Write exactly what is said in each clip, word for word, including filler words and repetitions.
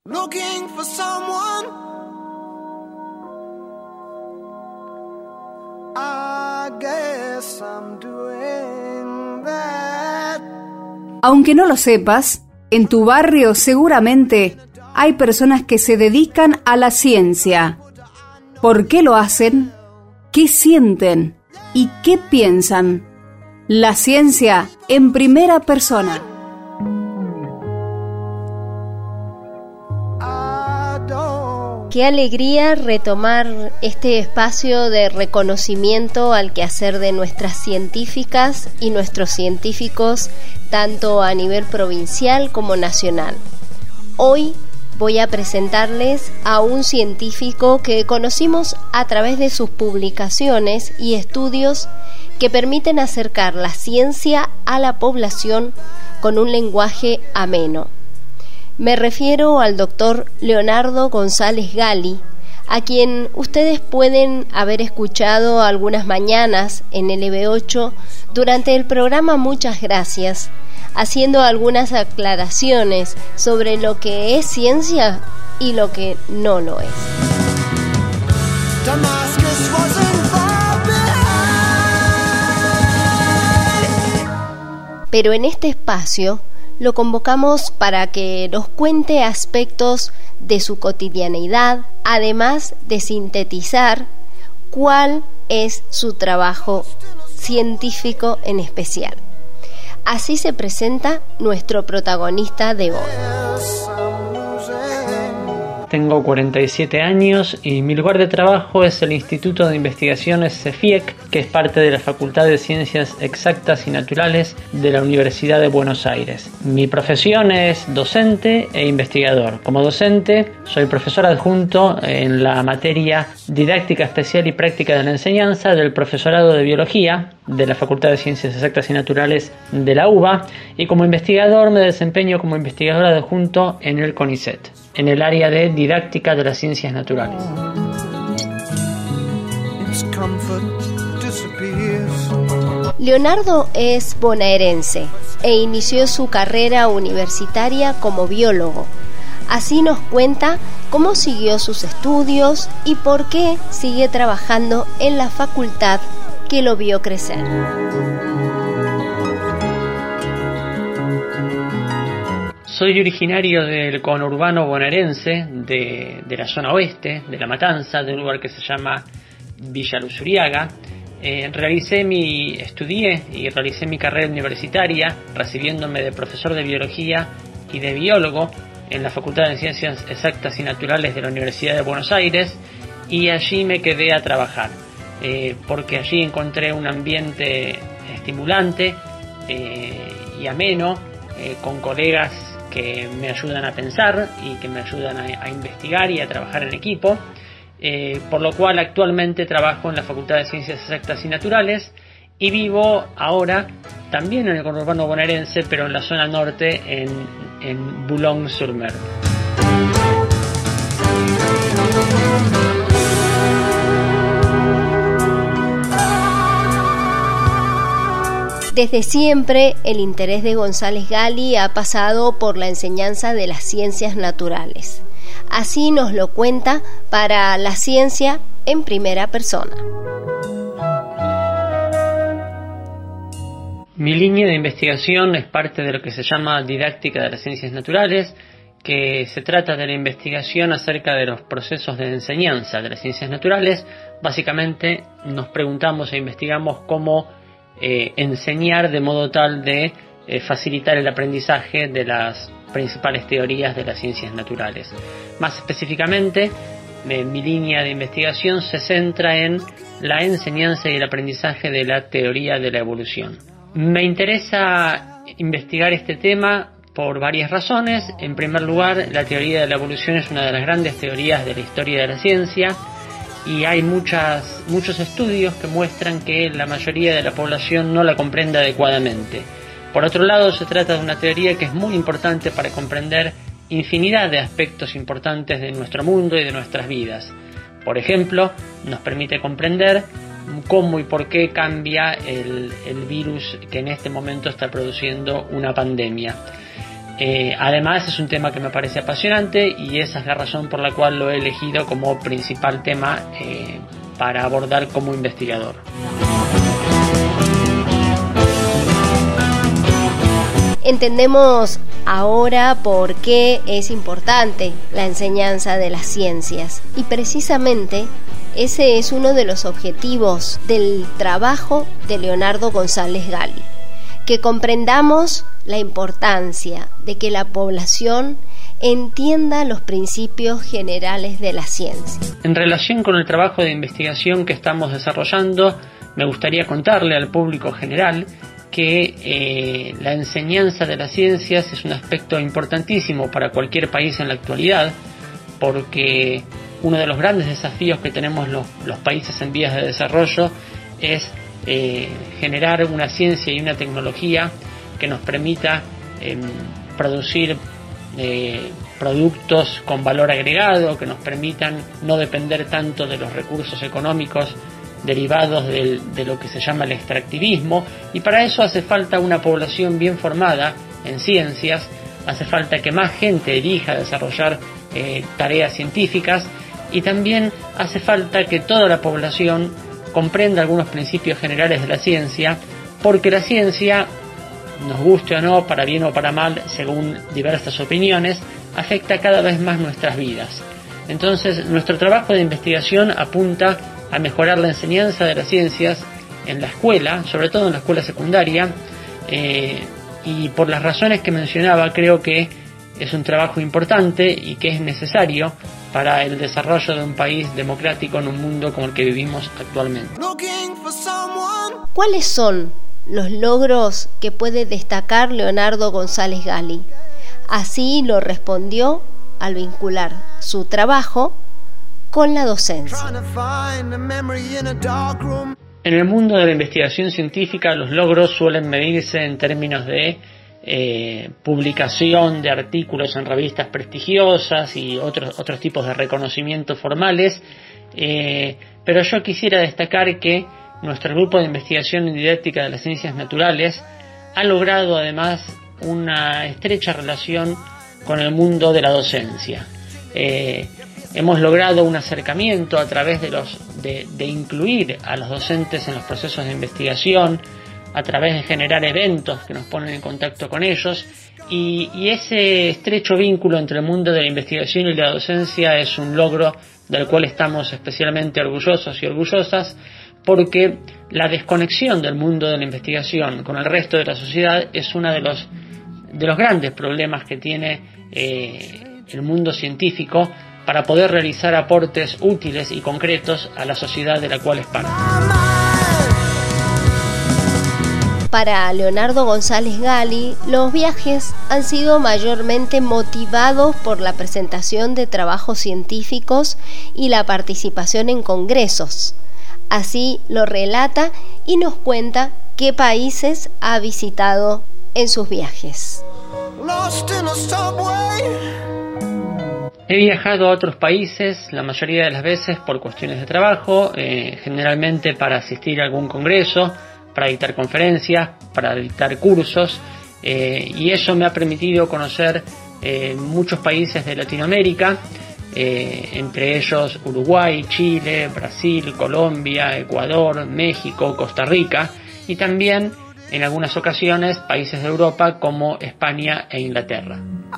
Looking for someone, I guess I'm doing that. Aunque no lo sepas, en tu barrio seguramente hay personas que se dedican a la ciencia. ¿Por qué lo hacen? ¿Qué sienten? ¿Y qué piensan? La ciencia en primera persona. Qué alegría retomar este espacio de reconocimiento al quehacer de nuestras científicas y nuestros científicos, tanto a nivel provincial como nacional. Hoy voy a presentarles a un científico que conocimos a través de sus publicaciones y estudios que permiten acercar la ciencia a la población con un lenguaje ameno. Me refiero al doctor Leonardo González Gali, a quien ustedes pueden haber escuchado algunas mañanas en L B ocho durante el programa Muchas Gracias, haciendo algunas aclaraciones sobre lo que es ciencia y lo que no lo es. Pero en este espacio lo convocamos para que nos cuente aspectos de su cotidianeidad, además de sintetizar cuál es su trabajo científico en especial. Así se presenta nuestro protagonista de hoy. Tengo cuarenta y siete años y mi lugar de trabajo es el Instituto de Investigaciones CEFIEC, que es parte de la Facultad de Ciencias Exactas y Naturales de la Universidad de Buenos Aires. Mi profesión es docente e investigador. Como docente, soy profesor adjunto en la materia Didáctica Especial y Práctica de la Enseñanza del Profesorado de Biología de la Facultad de Ciencias Exactas y Naturales de la UBA, y como investigador me desempeño como investigador adjunto en el CONICET, en el área de Didáctica de las Ciencias Naturales. Leonardo es bonaerense e inició su carrera universitaria como biólogo. Así nos cuenta cómo siguió sus estudios y por qué sigue trabajando en la facultad que lo vio crecer. Soy originario del conurbano bonaerense, de, de la zona oeste, de La Matanza, de un lugar que se llama Villa Luzuriaga. Eh, realicé mi, estudié y realicé mi carrera universitaria, recibiéndome de profesor de biología y de biólogo en la Facultad de Ciencias Exactas y Naturales de la Universidad de Buenos Aires, y allí me quedé a trabajar, eh, porque allí encontré un ambiente estimulante eh, y ameno, eh, con colegas que me ayudan a pensar y que me ayudan a, a investigar y a trabajar en equipo, eh, por lo cual actualmente trabajo en la Facultad de Ciencias Exactas y Naturales y vivo ahora también en el conurbano bonaerense, pero en la zona norte, en, en Boulogne-sur-Mer. Desde siempre, el interés de González Gali ha pasado por la enseñanza de las ciencias naturales. Así nos lo cuenta para La Ciencia en Primera Persona. Mi línea de investigación es parte de lo que se llama Didáctica de las Ciencias Naturales, que se trata de la investigación acerca de los procesos de enseñanza de las ciencias naturales. Básicamente nos preguntamos e investigamos cómo Eh, enseñar de modo tal de eh, facilitar el aprendizaje de las principales teorías de las ciencias naturales. Más específicamente, eh, mi línea de investigación se centra en la enseñanza y el aprendizaje de la teoría de la evolución. Me interesa investigar este tema por varias razones. En primer lugar, la teoría de la evolución es una de las grandes teorías de la historia de la ciencia, y hay muchas, muchos estudios que muestran que la mayoría de la población no la comprende adecuadamente. Por otro lado, se trata de una teoría que es muy importante para comprender infinidad de aspectos importantes de nuestro mundo y de nuestras vidas. Por ejemplo, nos permite comprender cómo y por qué cambia el, el virus que en este momento está produciendo una pandemia. Eh, además es un tema que me parece apasionante y esa es la razón por la cual lo he elegido como principal tema eh, para abordar como investigador. Entendemos ahora por qué es importante la enseñanza de las ciencias y precisamente ese es uno de los objetivos del trabajo de Leonardo González Gali, que comprendamos la importancia de que la población entienda los principios generales de la ciencia. En relación con el trabajo de investigación que estamos desarrollando, me gustaría contarle al público general que eh, la enseñanza de las ciencias es un aspecto importantísimo para cualquier país en la actualidad, porque uno de los grandes desafíos que tenemos los, los países en vías de desarrollo es eh, generar una ciencia y una tecnología que nos permita eh, producir eh, productos con valor agregado, que nos permitan no depender tanto de los recursos económicos derivados del, de lo que se llama el extractivismo, y para eso hace falta una población bien formada en ciencias, hace falta que más gente elija desarrollar eh, tareas científicas, y también hace falta que toda la población comprenda algunos principios generales de la ciencia, porque la ciencia, nos guste o no, para bien o para mal, según diversas opiniones, afecta cada vez más nuestras vidas. Entonces, nuestro trabajo de investigación apunta a mejorar la enseñanza de las ciencias en la escuela, sobre todo en la escuela secundaria, eh, y por las razones que mencionaba, creo que es un trabajo importante y que es necesario para el desarrollo de un país democrático en un mundo como el que vivimos actualmente. ¿Cuáles son los logros que puede destacar Leonardo González Gali? Así lo respondió al vincular su trabajo con la docencia. En el mundo de la investigación científica, los logros suelen medirse en términos de eh, publicación de artículos en revistas prestigiosas y otros otros tipos de reconocimientos formales, eh, pero yo quisiera destacar que nuestro grupo de investigación en didáctica de las ciencias naturales ha logrado además una estrecha relación con el mundo de la docencia. Eh, hemos logrado un acercamiento a través de los de, de incluir a los docentes en los procesos de investigación, a través de generar eventos que nos ponen en contacto con ellos, y, y ese estrecho vínculo entre el mundo de la investigación y la docencia es un logro del cual estamos especialmente orgullosos y orgullosas, porque la desconexión del mundo de la investigación con el resto de la sociedad es uno de los de los grandes problemas que tiene eh, el mundo científico para poder realizar aportes útiles y concretos a la sociedad de la cual es parte. Para Leonardo González Gali, los viajes han sido mayormente motivados por la presentación de trabajos científicos y la participación en congresos. Así lo relata y nos cuenta qué países ha visitado en sus viajes. He viajado a otros países, la mayoría de las veces por cuestiones de trabajo, eh, generalmente para asistir a algún congreso, para dictar conferencias, para dictar cursos, eh, y eso me ha permitido conocer eh, muchos países de Latinoamérica, eh, entre ellos Uruguay, Chile, Brasil, Colombia, Ecuador, México, Costa Rica, y también en algunas ocasiones países de Europa como España e Inglaterra.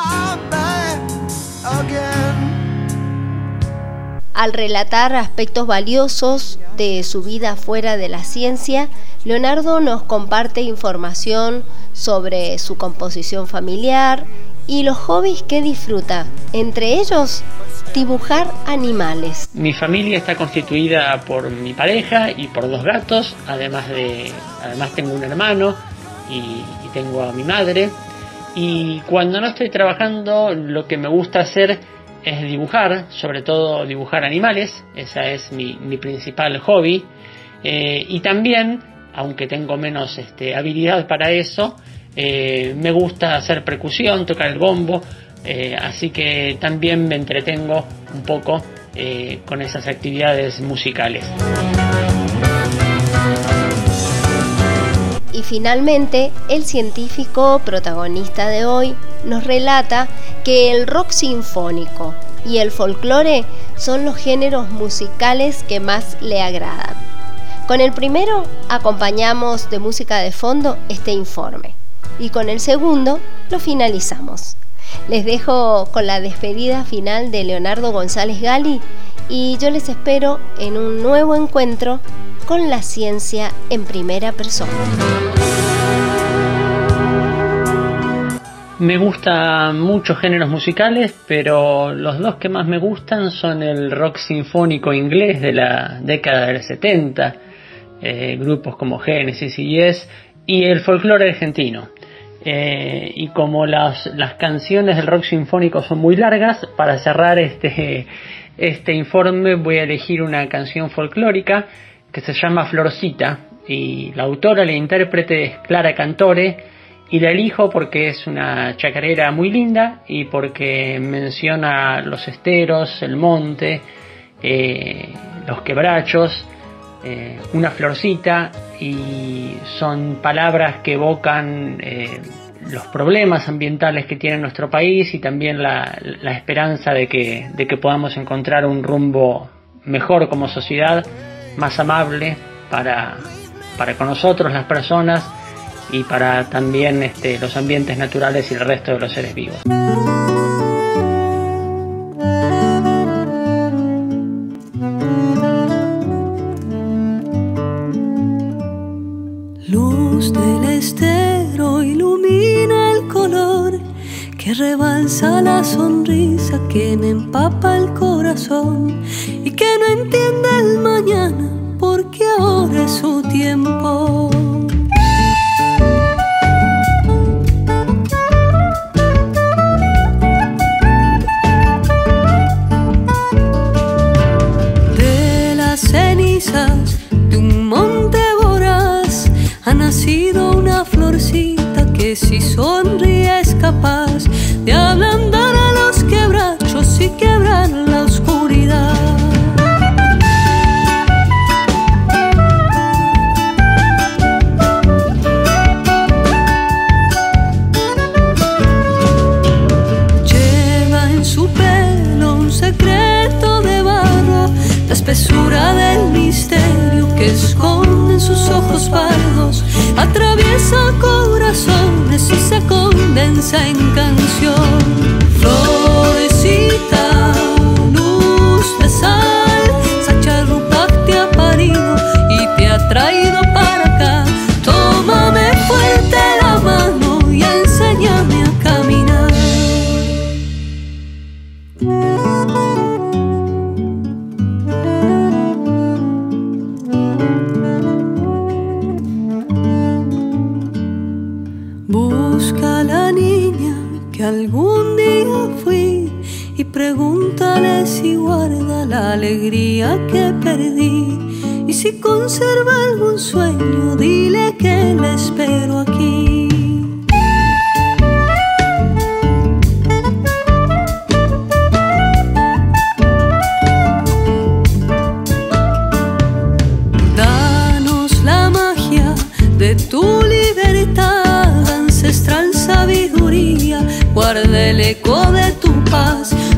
Al relatar aspectos valiosos de su vida fuera de la ciencia, Leonardo nos comparte información sobre su composición familiar y los hobbies que disfruta, entre ellos dibujar animales. Mi familia está constituida por mi pareja y por dos gatos, además de además tengo un hermano y, y tengo a mi madre. Y cuando no estoy trabajando, lo que me gusta hacer es dibujar, sobre todo dibujar animales. Esa es mi, mi principal hobby. Eh, y también, aunque tengo menos este, habilidad para eso, eh, me gusta hacer percusión, tocar el bombo. Eh, así que también me entretengo un poco eh, con esas actividades musicales. Y Y finalmente, el científico protagonista de hoy nos relata que el rock sinfónico y el folclore son los géneros musicales que más le agradan. Con el primero acompañamos de música de fondo este informe y con el segundo lo finalizamos. Les dejo con la despedida final de Leonardo González Gali y yo les espero en un nuevo encuentro con la ciencia en primera persona. Me gustan muchos géneros musicales, pero los dos que más me gustan son el rock sinfónico inglés de la década del setenta, eh, grupos como Genesis y Yes, y el folclore argentino. Eh, y como las, las canciones del rock sinfónico son muy largas, para cerrar este, este informe voy a elegir una canción folclórica que se llama Florcita, y la autora, la intérprete es Clara Cantore, y la elijo porque es una chacarera muy linda y porque menciona los esteros, el monte, eh, los quebrachos, eh, una florcita, y son palabras que evocan eh, los problemas ambientales que tiene nuestro país y también la, la esperanza de que, de que podamos encontrar un rumbo mejor como sociedad, más amable para, para con nosotros las personas y para también este, los ambientes naturales y el resto de los seres vivos. Luz del estero ilumina el color que rebalsa la sonrisa que me empapa el corazón y que no entiende el mañana porque ahora es su tiempo. De las cenizas de un monte voraz ha nacido una florcita que si sonríe es capaz de ablandar a los quebrachos y quebrar la oscuridad. Lleva en su pelo un secreto de barro, la espesura del misterio que esconde en sus ojos pardos, atraviesa corazones y se condensa en canción. Florecita, luz de sal, Sacharrupac te ha parido y te ha traído para acá. Tómame fuerte la mano y enséñame a caminar. Busca a la niña que algún día fui y pregúntale si guarda la alegría que perdí. Y si conserva algún sueño, dile que la espero aquí. Danos la magia de tu libertad, ancestral sabiduría, guarda el eco de tu paz,